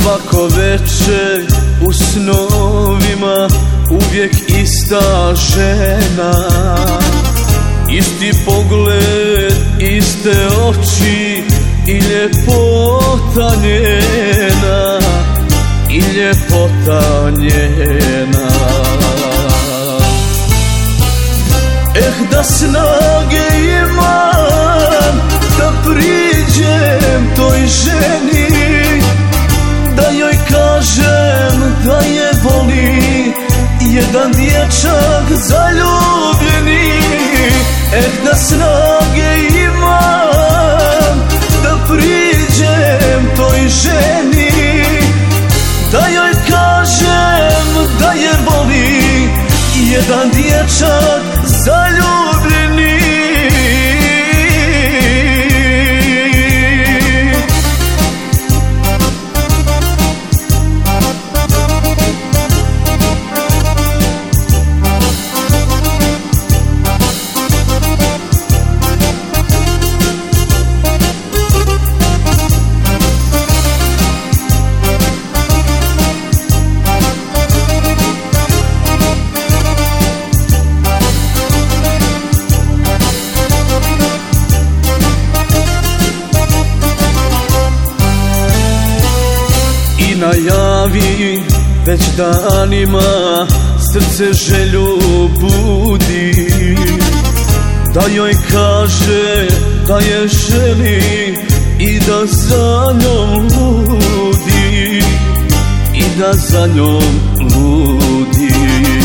svako veče u snovima uvijek ista žena, isti pogled, iste oči i ljepota njena, i ljepota njena. Da snage imam da priđem toj ženi, da joj kažem da je voli jedan dječak zaljubljeni. Da snage imam da priđem toj ženi, da joj kažem da je voli jedan dječak zaljubljeni. Najavi već danima, srce želju budi, da joj kaže da je želi i da za njom ludi, i da za njom ludi.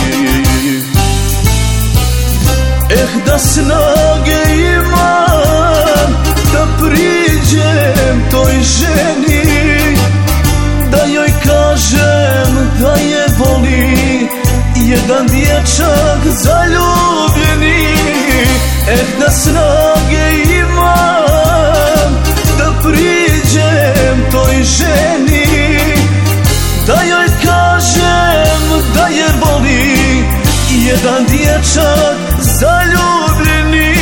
Da snage imam da priđem toj ženi, da joj kažem da je voli jedan dječak zaljubljeni. Da snage imam da priđem toj ženi, da joj kažem da je voli jedan dječak zaljubljeni.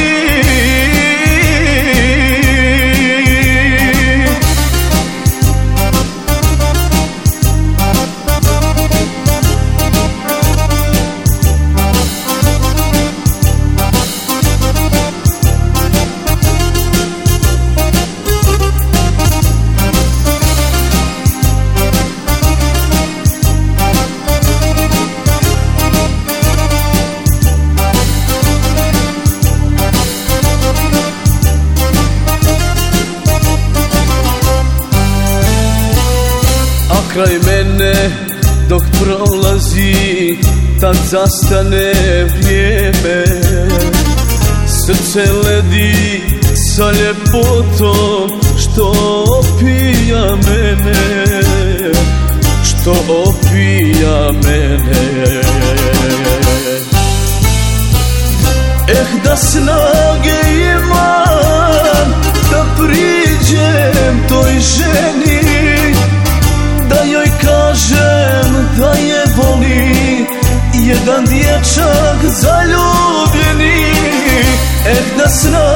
Kraj mene dok prolazi, tad zastane vrijeme. Srce ledi sa ljepotom što opija mene, što opija mene. Da snage imam da priđem toj ženi, da joj kažem da je voli jedan dječak zaljubljeni. Da snage